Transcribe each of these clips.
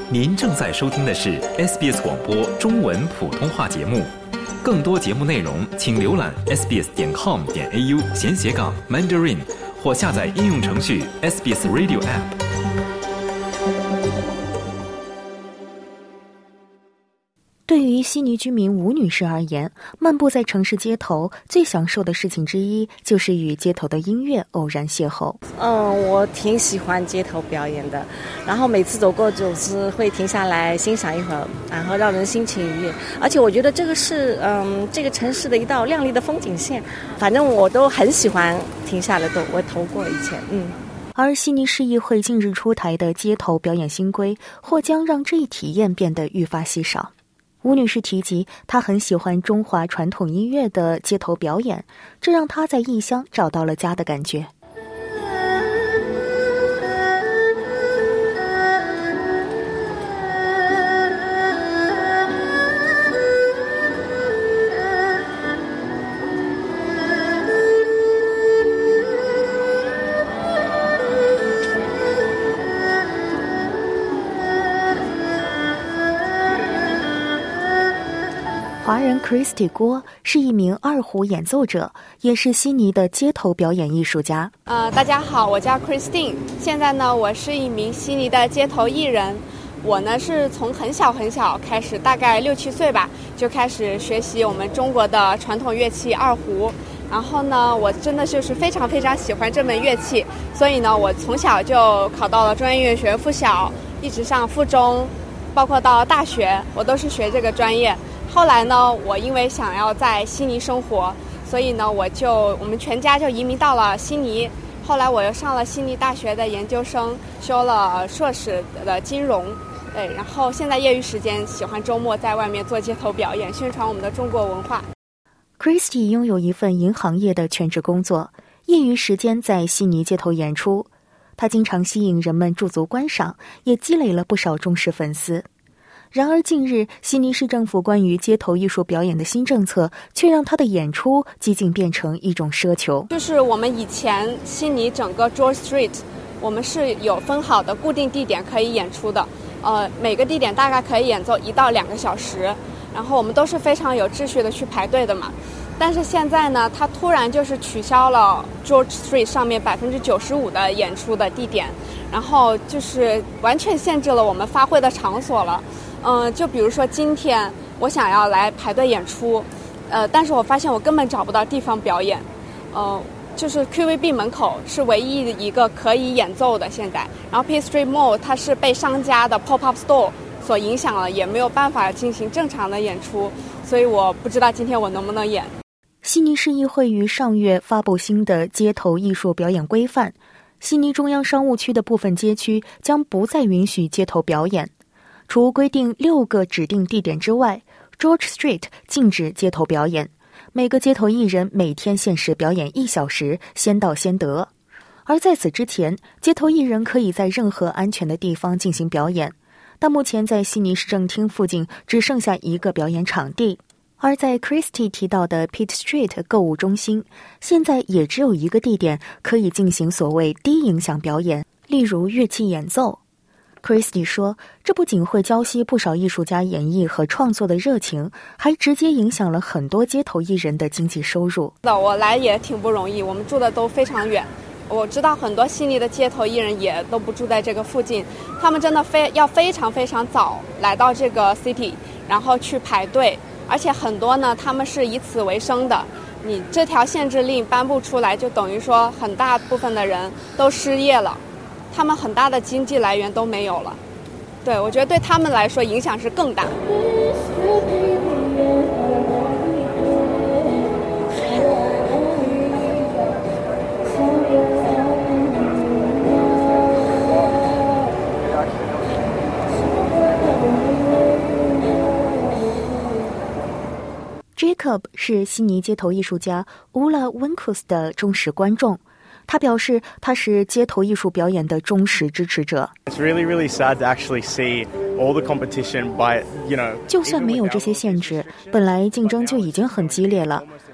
您正在收听的是 SBS 广播中文普通话节目，更多节目内容请浏览 sbs.com.au/Mandarin 或下载应用程序 SBS Radio App。 对于悉尼居民吴女士而言，漫步在城市街头最享受的事情之一就是与街头的音乐偶然邂逅。 我挺喜欢街头表演的，然后每次走过总是会停下来欣赏一会儿，然后让人心情愉悦。而且我觉得这个是这个城市的一道亮丽的风景线，反正我都很喜欢停下来我投过以前。 而悉尼市议会近日出台的街头表演新规，或将让这一体验变得愈发稀少。吴女士提及，她很喜欢中华传统音乐的街头表演，这让她在异乡找到了家的感觉。华人 Christy 郭是一名二胡演奏者，也是悉尼的街头表演艺术家。 大家好，我叫 Christine， 现在呢我是一名悉尼的街头艺人。我呢是从很小开始，大概6、7岁吧，就开始学习我们中国的传统乐器二胡。然后呢，我真的就是非常喜欢这门乐器，所以呢，我从小就考到了中央音乐学院附小，一直上附中，包括到大学，我都是学这个专业。后来呢，我因为想要在悉尼生活，所以呢，我们全家就移民到了悉尼。后来我又上了悉尼大学的研究生，修了硕士的金融。对，然后现在业余时间喜欢周末在外面做街头表演，宣传我们的中国文化。 Christy 拥有一份银行业的全职工作，业余时间在悉尼街头演出。他经常吸引人们驻足观赏，也积累了不少忠实粉丝。然而近日，悉尼市政府关于街头艺术表演的新政策却让他的演出几近变成一种奢求。 就是我们以前悉尼整个 George Street 我们是有分好的固定地点可以演出的，每个地点大概可以演奏1到2个小时，然后我们都是非常有秩序的去排队的嘛。但是现在呢，他突然就是取消了 George Street 上面95%的演出的地点，然后就是完全限制了我们发挥的场所了。就比如说今天我想要来排队演出，但是我发现我根本找不到地方表演，就是 QVB 门口是唯一一个可以演奏的现在，然后 Pitt Street Mall 它是被商家的 pop-up store 所影响了，也没有办法进行正常的演出，所以我不知道今天我能不能演。 悉尼市议会于上月发布新的街头艺术表演规范，悉尼中央商务区的部分街区将不再允许街头表演。除规定6个指定地点之外， George Street 禁止街头表演，每个街头艺人每天限时表演1小时，先到先得。而在此之前，街头艺人可以在任何安全的地方进行表演，但目前在悉尼市政厅附近只剩下1个表演场地。而在 Christy 提到的 Pitt Street 购物中心，现在也只有1个地点可以进行所谓低影响表演，例如乐器演奏。Christy 说，这不仅会浇熄不少艺术家演绎和创作的热情，还直接影响了很多街头艺人的经济收入。 我来也挺不容易，我们住的都非常远，我知道很多悉尼的街头艺人也都不住在这个附近，他们真的要非常早来到这个 city， 然后去排队，而且很多呢他们是以此为生的。你这条限制令颁布出来，就等于说很大部分的人都失业了，他们很大的经济来源都没有了。对，我觉得对他们来说影响是更大。 Jacob 是悉尼街头艺术家 Ula Winkus 的忠实观众，他表示他是街头艺术表演的忠实支持者。 就算没有这些限制，本来竞争就已经很激烈了，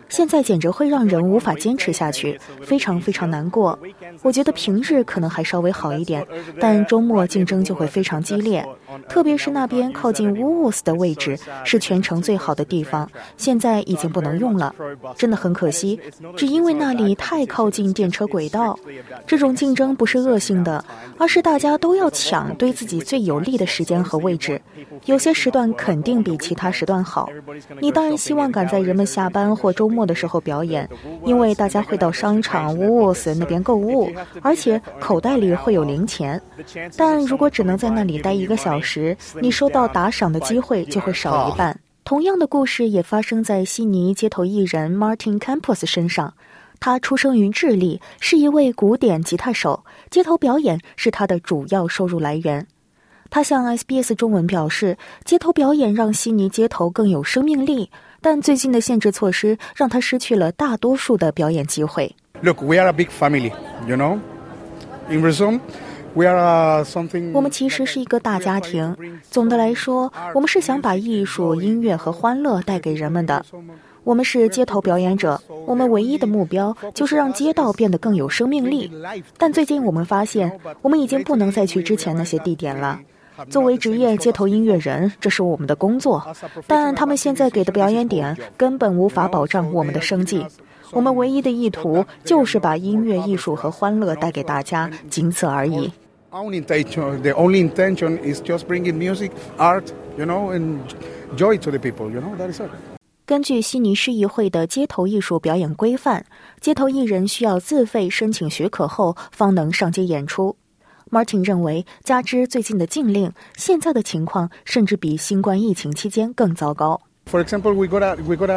现在简直会让人无法坚持下去，非常非常难过。我觉得平日可能还稍微好一点，但周末竞争就会非常激烈，特别是那边靠近 Woolworths 的位置是全城最好的地方，现在已经不能用了，真的很可惜，只因为那里太靠近电车轨道。这种竞争不是恶性的，而是大家都要抢对自己最有利的时间和位置，有些时段肯定比其他时段好。你当然希望赶在人们下班或周末的时候表演，因为大家会到商场 Woolworths 那边购物，而且口袋里会有零钱。但如果只能在那里待1个小时，你收到打赏的机会就会少一半。同样的故事也发生在悉尼街头艺人 Martin Campos 身上。他出生于智利，是一位古典吉他手，街头表演是他的主要收入来源。他向 SBS 中文表示，街头表演让悉尼街头更有生命力，但最近的限制措施让他失去了大多数的表演机会。 Look, we are a big family, you know? In Brazil, we are something... 我们其实是一个大家庭，总的来说，我们是想把艺术、音乐和欢乐带给人们的。我们是街头表演者，我们唯一的目标就是让街道变得更有生命力。但最近我们发现，我们已经不能再去之前那些地点了。作为职业街头音乐人，这是我们的工作，但他们现在给的表演点根本无法保障我们的生计。我们唯一的意图就是把音乐、艺术和欢乐带给大家，仅此而已。 The only intention is just bringing music, art, you know, and joy to the people, you know, that is it. 根据悉尼市议会的街头艺术表演规范，街头艺人需要自费申请许可后方能上街演出。Martin 认为，加之最近的禁令，现在的情况甚至比新冠疫情期间更糟糕。 For example, we got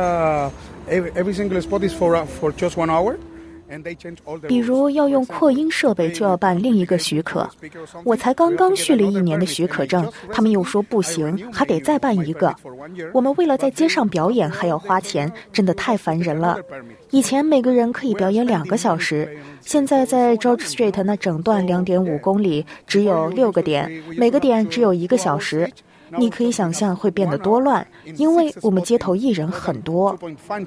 every single spot is for just 1 hour. 比如要用扩音设备就要办另一个许可，我才刚刚续了1年的许可证，他们又说不行，还得再办一个。我们为了在街上表演还要花钱，真的太烦人了。以前每个人可以表演2个小时，现在在 George Street 那整段2.5公里只有6个点，每个点只有1个小时。你可以想象会变得多乱，因为我们街头艺人很多。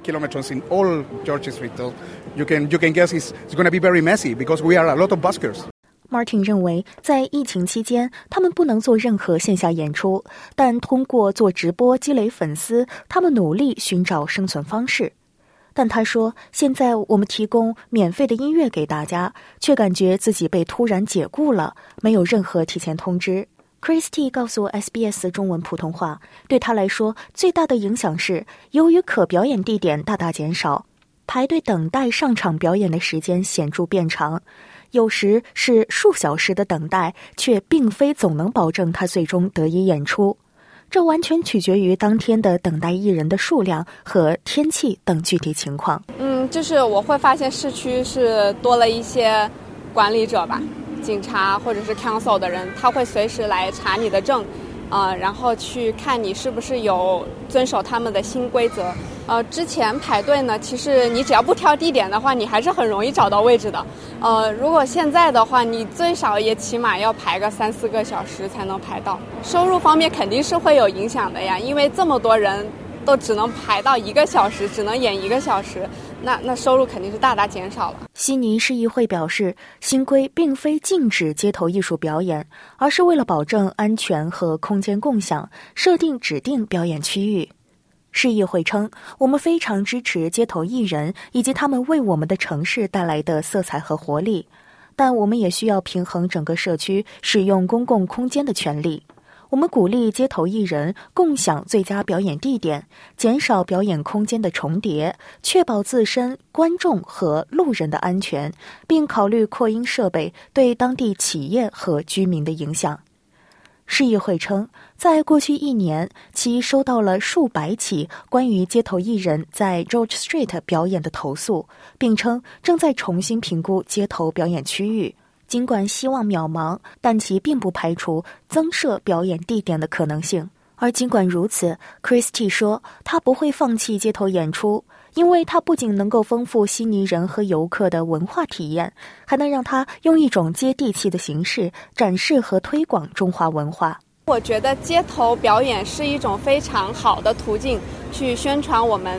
You can guess it's going to be very messy because we are a lot of buskers. Martin 认为，在疫情期间，他们不能做任何线下演出，但通过做直播积累粉丝，他们努力寻找生存方式。但他说，现在我们提供免费的音乐给大家，却感觉自己被突然解雇了，没有任何提前通知。Christy 告诉 SBS 中文普通话，对他来说，最大的影响是，由于可表演地点大大减少，排队等待上场表演的时间显著变长，有时是数小时的等待，却并非总能保证他最终得以演出。这完全取决于当天的等待艺人的数量和天气等具体情况。 就是我会发现市区是多了一些管理者吧，警察或者是 council 的人，他会随时来查你的证，然后去看你是不是有遵守他们的新规则。之前排队呢，其实你只要不挑地点的话，你还是很容易找到位置的。如果现在的话，你最少也起码要排个3-4个小时才能排到。收入方面肯定是会有影响的呀，因为这么多人都只能排到1个小时，只能演1个小时，那收入肯定是大大减少了。 悉尼市议会表示，新规并非禁止街头艺术表演，而是为了保证安全和空间共享，设定指定表演区域。市议会称，我们非常支持街头艺人以及他们为我们的城市带来的色彩和活力，但我们也需要平衡整个社区使用公共空间的权利。我们鼓励街头艺人共享最佳表演地点，减少表演空间的重叠，确保自身、观众和路人的安全，并考虑扩音设备对当地企业和居民的影响。市议会称，在过去1年，其收到了数百起关于街头艺人在 George Street 表演的投诉，并称正在重新评估街头表演区域。尽管希望渺茫，但其并不排除增设表演地点的可能性。而尽管如此 ，Christy 说，他不会放弃街头演出，因为它不仅能够丰富悉尼人和游客的文化体验，还能让他用一种接地气的形式展示和推广中华文化。 我觉得街头表演是一种非常好的途径，去宣传我们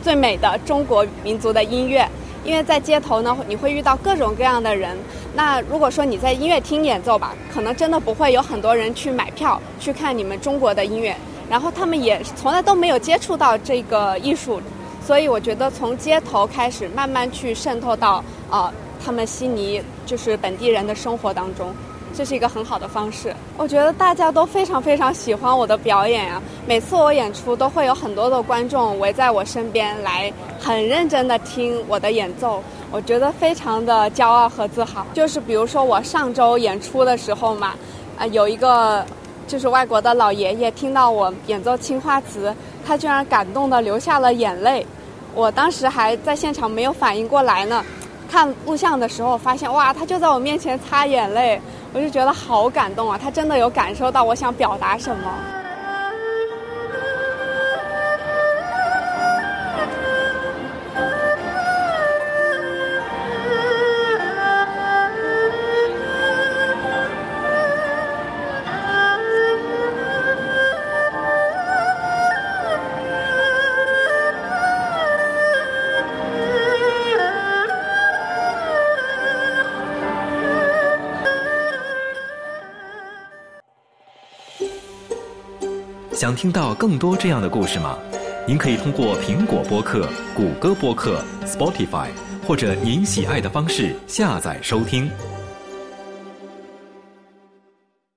最美的中国民族的音乐。因为在街头呢，你会遇到各种各样的人。那如果说你在音乐厅演奏吧，可能真的不会有很多人去买票去看你们中国的音乐，然后他们也从来都没有接触到这个艺术。所以我觉得从街头开始慢慢去渗透到他们悉尼就是本地人的生活当中，这是一个很好的方式。我觉得大家都非常非常喜欢我的表演啊，每次我演出都会有很多的观众围在我身边来很认真的听我的演奏，我觉得非常的骄傲和自豪。就是比如说我上周演出的时候嘛，有一个就是外国的老爷爷听到我演奏青花瓷，他居然感动的流下了眼泪。我当时还在现场没有反应过来呢，看录像的时候发现哇，他就在我面前擦眼泪，我就觉得好感动啊，他真的有感受到我想表达什么。 想听到更多这样的故事吗？您可以通过苹果播客、谷歌播客、Spotify 或者您喜爱的方式下载收听。